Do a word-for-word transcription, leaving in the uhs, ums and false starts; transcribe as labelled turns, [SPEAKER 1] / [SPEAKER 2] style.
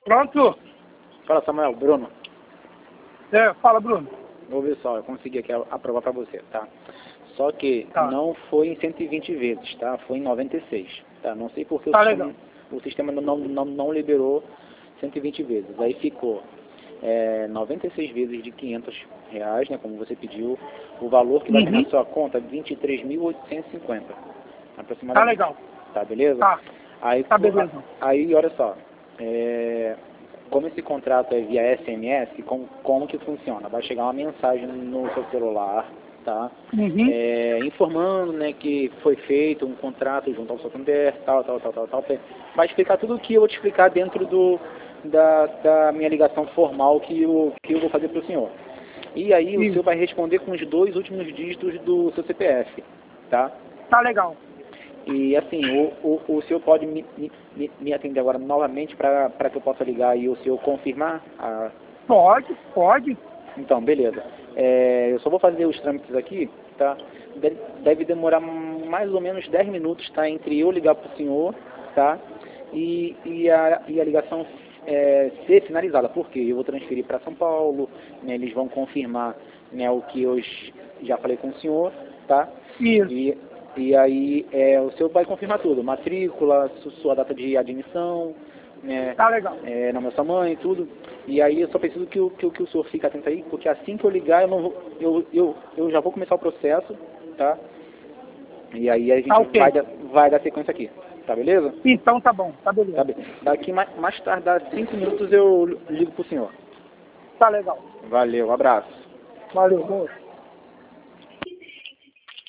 [SPEAKER 1] Pronto?
[SPEAKER 2] Fala, Samuel. Bruno.
[SPEAKER 1] É, fala, Bruno.
[SPEAKER 2] Vou ver só, eu consegui aqui aprovar para você, tá? Só que
[SPEAKER 1] Tá.
[SPEAKER 2] não foi em cento e vinte vezes, tá? Foi em noventa e seis, tá? Não sei porque
[SPEAKER 1] Tá
[SPEAKER 2] o sistema,
[SPEAKER 1] legal.
[SPEAKER 2] o sistema não, não, não liberou cento e vinte vezes. Aí ficou é, noventa e seis vezes de quinhentos reais, né? Como você pediu. O valor que vai vir
[SPEAKER 1] Uhum.
[SPEAKER 2] na sua conta é vinte e três mil oitocentos e cinquenta,
[SPEAKER 1] Tá
[SPEAKER 2] aproximadamente.
[SPEAKER 1] legal.
[SPEAKER 2] Tá, beleza?
[SPEAKER 1] Tá.
[SPEAKER 2] Aí,
[SPEAKER 1] Tá beleza.
[SPEAKER 2] aí olha só, é, como esse contrato é via S M S, como, como que funciona? Vai chegar uma mensagem no seu celular, tá?
[SPEAKER 1] Uhum.
[SPEAKER 2] É, informando, né, que foi feito um contrato junto ao Santander, tal, tal, tal, tal, tal. Vai explicar tudo o que eu vou te explicar dentro do, da, da minha ligação formal que eu, que eu vou fazer para o senhor. E aí o
[SPEAKER 1] Sim.
[SPEAKER 2] senhor vai responder com os dois últimos dígitos do seu C P F, tá?
[SPEAKER 1] Tá legal.
[SPEAKER 2] E assim, o, o, o senhor pode me, me, me atender agora novamente para que eu possa ligar e o senhor confirmar? A...
[SPEAKER 1] Pode, pode.
[SPEAKER 2] Então, beleza. É, eu só vou fazer os trâmites aqui, tá? Deve, deve demorar mais ou menos dez minutos, tá? Entre eu ligar para o senhor, tá? E, e, a, e a ligação é, ser finalizada. Por quê? Eu vou transferir para São Paulo, né? Eles vão confirmar, né, o que eu já falei com o senhor, tá?
[SPEAKER 1] Isso.
[SPEAKER 2] E, e aí é, o senhor vai confirmar tudo, matrícula, su- sua data de admissão, né,
[SPEAKER 1] Tá legal.
[SPEAKER 2] é, nome da sua mãe, tudo. E aí eu só preciso que o, que, o- que o senhor fique atento aí, porque assim que eu ligar eu, não vou, eu, eu, eu já vou começar o processo, tá? E aí a gente
[SPEAKER 1] Tá ok.
[SPEAKER 2] vai, dar, vai dar sequência aqui, tá beleza?
[SPEAKER 1] Então tá bom. Tá beleza.
[SPEAKER 2] Tá bem. Daqui mais, mais tardar cinco minutos eu ligo pro senhor.
[SPEAKER 1] Tá legal.
[SPEAKER 2] Valeu, abraço.
[SPEAKER 1] Valeu, boa.